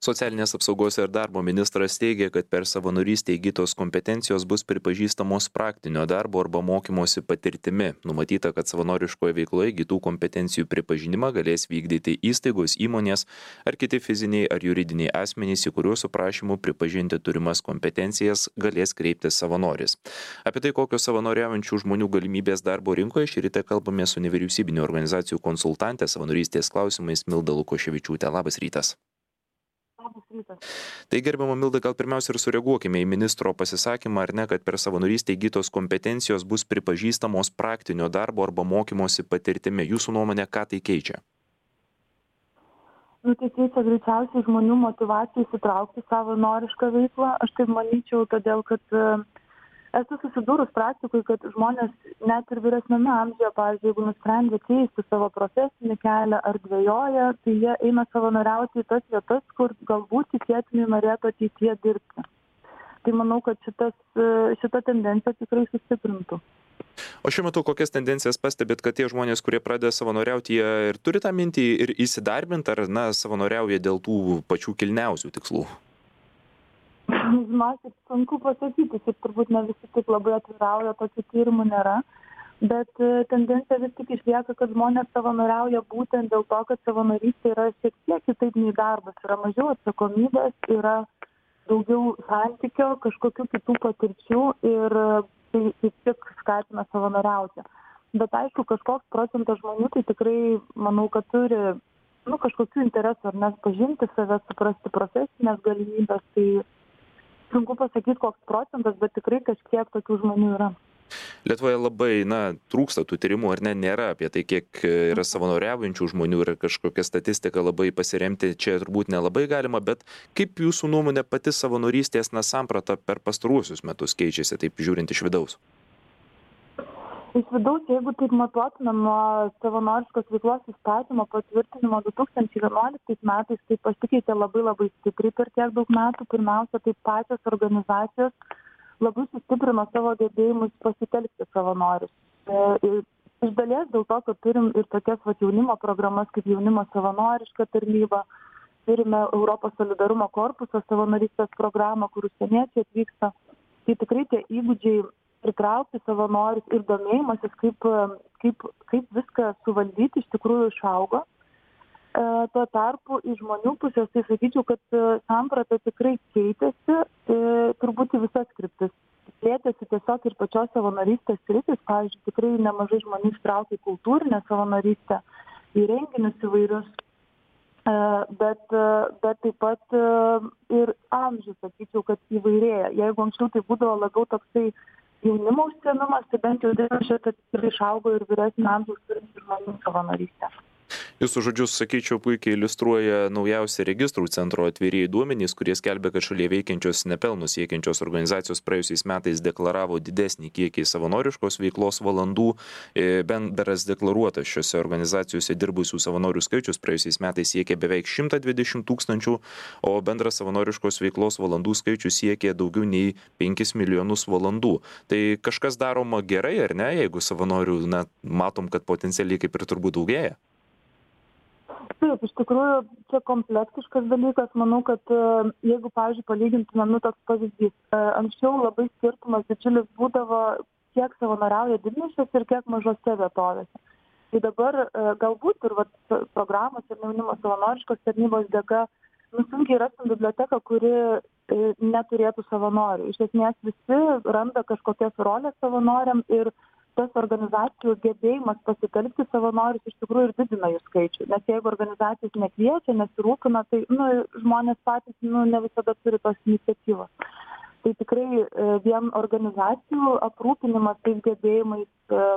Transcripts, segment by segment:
Socialinės apsaugos ir darbo ministras teigia, kad per savanorystę įgytos kompetencijos bus pripažįstamos praktinio darbo arba mokymosi patirtimi. Numatyta, kad savanoriškoje veikloje įgytų kompetencijų pripažinimą galės vykdyti įstaigos, įmonės ar kiti fiziniai ar juridiniai asmenys, į kuriuos su prašymu pripažinti turimas kompetencijas galės kreiptis savanoris. Apie tai, kokios savanoriaujančių žmonių galimybės darbo rinkoje, šį rytą kalbame su nevyriausybinių organizacijų konsultantė savanorystės klausimais Milda Lukoševičiūtė. Labas rytas. Tai gerbiama Milda, gal pirmiausia ir sureaguokime į ministro pasisakymą, ar ne, kad per savanorystę įgytos kompetencijos bus pripažįstamos praktinio darbo arba mokymosi patirtimi. Jūsų nuomonė, ką tai keičia? Tai keičia greičiausiai žmonių motyvaciją įsitraukti savanorišką veiklą. Aš taip manyčiau, todėl kad esu susidūrus praktikui, kad žmonės net ir vyresniame amžiuje, pavyzdžiui, jeigu nusprendžia keisti savo profesinį kelią ar dvejoja, tai jie eina savanoriauti į tas vietas, kur galbūt tikėtinai norėtų ateityje dirbti. Tai manau, kad šita tendencija tikrai sustiprintų. O šiuo metu kokias tendencijas pastebit, kad tie žmonės, kurie pradeda savanoriauti, jie ir turi tą mintį ir įsidarbinti, ar savanoriauja dėl tų pačių kilniausių tikslų? Žinokit, sunku pasakyti, šiaip turbūt ne visi taip labai atvirauja, tokių tyrimų nėra, bet tendencija vis tik išlieka, kad žmonės savanoriauja būtent dėl to, kad savanorystė yra šiek tiek kitaip nei darbas, yra mažiau atsakomybės, yra daugiau santykio, kažkokių kitų patirčių ir tai kaip tik skatina savanoriauti. Bet aišku, kažkoks procentas žmonių tai tikrai, manau, kad turi kažkokių interesų, ar nes pažinti save, suprasti profesinės galimybės, tai sunku pasakyti, koks procentas, bet tikrai kažkiek tokių žmonių yra. Lietuvoje labai, trūksta tų tyrimų, ar ne, nėra apie tai, kiek yra savanoriaujančių žmonių ir kažkokia statistika labai pasiremti čia turbūt nelabai galima, bet kaip jūsų nuomonė pati savanorystės samprata per pastaruosius metus keičiasi, taip žiūrint iš vidaus? Iš vidaus, jeigu taip matuotumėm nuo savanoriškos veiklos įstatymo patvirtinimo 2011 metais, tai pasikeitė labai stipriai per tiek daug metų. Pirmiausia, tai pačios organizacijos labai sustiprino savo gebėjimus pasitelkti savanorius. Iš dalies dėl to, kad turim ir tokias jaunimo programas kaip jaunimo savanoriška tarnyba, turime Europos solidarumo korpuso savanorystės programą, kur užsieniečiai atvyksta. Tai tikrai tie įgūdžiai pritraukti savanorius ir domėjimasis, kaip viską suvaldyti, iš tikrųjų išaugo. Tuo tarpu iš žmonių pusės, tai sakyčiau, kad samprata tikrai keitėsi, turbūt į visas kryptis. Plėtėsi tiesiog ir pačios savanorystės sritis, pavyzdžiui, tikrai nemažai žmonių įsitraukė į kultūrinę savanorystę, į renginius įvairius, bet taip pat ir amžius, sakyčiau, kad įvairėja. Jeigu anksčiau tai būdavo labiau toksai jaunimo užsiėmimas, tai bent jau dėmesio tikrai išaugo ir vyresnio amžiaus turinčių žmonių savanorystė. Jūsų žodžius, sakyčiau, puikiai iliustruoja naujausi registrų centro atvirieji duomenys, kurie skelbia, kad šalyje veikiančios nepelno siekiančios organizacijos praėjusiais metais deklaravo didesnį kiekį savanoriškos veiklos valandų. Bendras deklaruotas šiose organizacijose dirbusių savanorių skaičius praėjusiais metais siekė beveik 120 000, o bendras savanoriškos veiklos valandų skaičius siekė daugiau nei 5 milijonus valandų. Tai kažkas daroma gerai, ar ne, jeigu savanorių matom, kad potencialiai kaip ir turbūt daugėja? Taip, iš tikrųjų, čia kompleksiškas dalykas. Manau, kad jeigu, pavyzdžiui, palygintumėm, toks pavyzdys, anksčiau labai skirtumas didžiulis būdavo, kiek savanoriauja didmiesčiuose ir kiek mažose vietovėse. Tai dabar galbūt ir programos ir jaunimo savanoriškos tarnybos dėka sunkiai rastum biblioteką, kuri neturėtų savanorių. Iš esmės visi randa kažkokias rolės savanoriam ir tas organizacijų gebėjimas pasitelkti savanorius iš tikrųjų ir didina jų skaičių. Nes jeigu organizacijos nekviečia, nesirūpina, tai žmonės patys ne visada turi tos iniciatyvos. Tai tikrai vien organizacijų aprūpinimas tais gebėjimais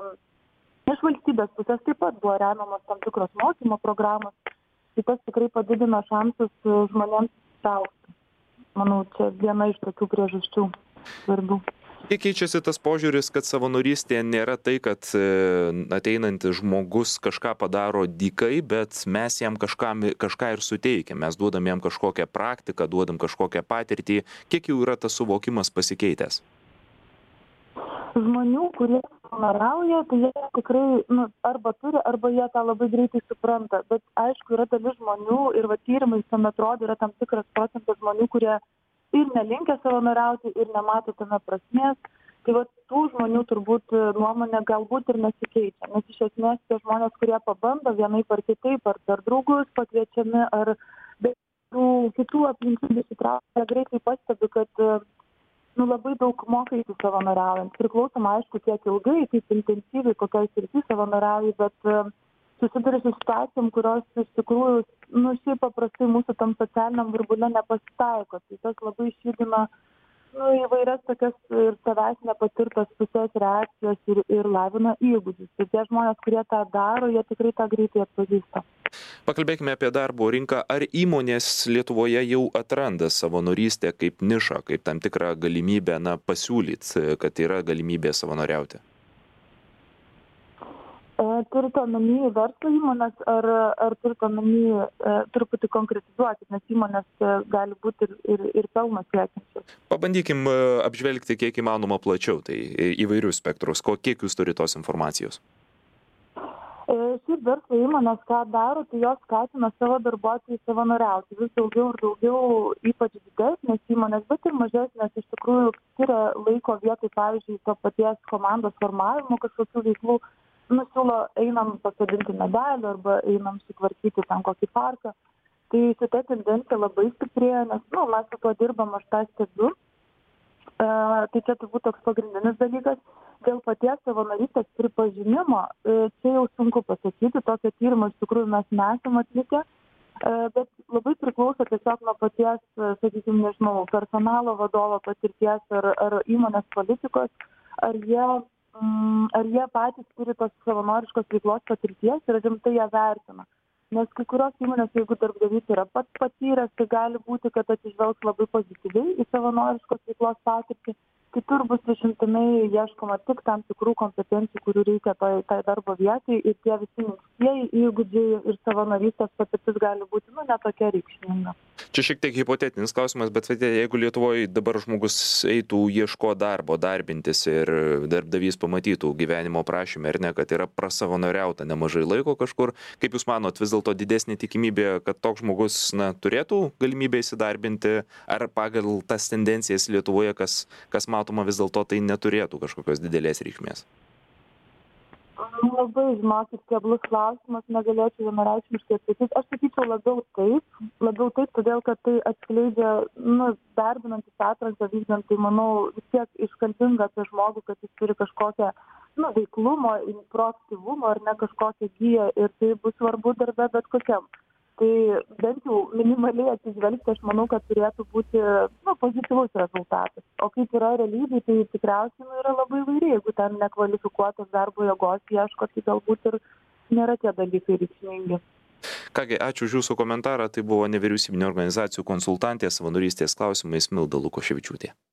iš valstybės pusės taip pat buvo remiamos tam tikros mokymo programos. Tai tas tikrai padidino šansus žmonėms traukti. Manau, čia viena iš tokių priežasčių svarbių. Kiek keičiasi tas požiūris, kad savanorystė nėra tai, kad ateinantis žmogus kažką padaro dykai, bet mes jam kažką ir suteikiam. Mes duodam jam kažkokią praktiką, duodam kažkokią patirtį. Kiek jau yra tas suvokimas pasikeitęs? Žmonių, kurie savanoriauja, tai jie tikrai, arba turi, arba jie tą labai greitai supranta. Bet aišku, yra dalis žmonių ir tyrimais tuomet rodo, yra tam tikras procentas žmonių, kurie ir nelinkę savanoriauti, ir nemato tame prasmės. Tai tų žmonių turbūt nuomonė galbūt ir nesikeičia. Nes iš esmės tie žmonės, kurie pabando vienaip ar kitaip, ar per draugus pakviečiami, ar be kitų aplinkybių įsitraukia, greitai pastebi, kad labai daug mokaisi savanoriaujant. Priklausoma, aišku, kiek ilgai, kaip intensyviai, kokioj srity savanoriauji, bet susiduri su situacijom, kurios iš tikrųjų, šiaip paprastai mūsų tam socialiniam burbule nepasitaiko. Tai tas labai išjudina įvairias tokias ir savęs nepatirtas puses reakcijas ir lavina įgūdžius. Tai tie žmonės, kurie tą daro, jie tikrai tą greitai atpažįsta. Pakalbėkime apie darbo rinką. Ar įmonės Lietuvoje jau atranda savanorystę kaip nišą, kaip tam tikrą galimybę pasiūlyti, kad yra galimybė savanoriauti? Turite omeny verslo įmonės, ar turite omeny truputį konkretizuoti, nes įmonės gali būti ir pelno siekiančios? Pabandykim apžvelgti kiek įmanoma plačiau, tai įvairius spektrus. Kiek jūs turite tos informacijos? Šiaip verslo įmonės, ką daro, tai jos skatina savo darbuotojus savanoriauti. Vis daugiau ir daugiau, ypač didesnės įmonės, bet ir mažesnės, iš tikrųjų skiria laiko vietoj, pavyzdžiui, to paties komandos formavimo kažkokių veiklų, siūlo einam pasodinti medelių arba einam sutvarkyti ten kokį parką. Tai šita tendencija labai stiprėja, nes mes su tuo dirbam, aš tą stebiu. Tai čia turbūt toks pagrindinis dalykas. Dėl paties savanorystės pripažinimo, čia jau sunku pasakyti, tokio tyrimo iš tikrųjų mes nesam atlikę, bet labai priklauso tiesiog nuo paties, sakykime, personalo vadovo patirties ar įmonės politikos, ar jie patys turi tos savanoriškos veiklos patirties ir rimtai ją vertina. Nes kai kurios įmonės, jeigu darbdavys yra pats patyręs, tai gali būti, kad atsižvelgs labai pozityviai į savanoriškos veiklos patirtį. Kitur bus išimtinai ieškoma tik tam tikrų kompetencijų, kurių reikia tai darbo vietai ir tie visi minkštieji įgūdžiai ir savanorystės patirtis gali būti netokia reikšminga. Čia šiek tiek hipotetinis klausimas, bet jeigu Lietuvoje dabar žmogus eitų ieško darbo, darbintis ir darbdavys pamatytų gyvenimo prašymę ar ne, kad yra prasavanoriauta nemažai laiko kažkur, kaip Jūs manot, vis dėlto didesnė tikimybė, kad toks žmogus turėtų galimybę įsidarbinti, ar pagal tas tendencijas Lietuvoje, kas matoma, vis dėlto tai neturėtų kažkokios didelės reikšmės? Labai, žinokit, keblus klausimas, negalėčiau vienareikšmiškai atsakyti. Aš sakyčiau labiau taip, todėl kad tai atskleidžia, darbinantis atranką vykdant, tai manau vis tiek iškalbinga apie žmogų, kad jis turi kažkokią veiklumo, proaktyvumo ar ne kažkokią giją ir tai bus svarbu darbe bet kokiam. Tai bent jau minimaliai atsižvelgti, aš manau, kad turėtų būti pozityvus rezultatas. O kaip yra realybėje, tai tikriausiai yra labai įvairiai. Jeigu ten nekvalifikuotos darbo jėgos ieško, tai galbūt ir nėra tie dalykai reikšmingi. Kągi, ačiū už Jūsų komentarą. Tai buvo nevyriausybinio organizacijų konsultantė savanorystės klausimais Milda Lukoševičiūtė.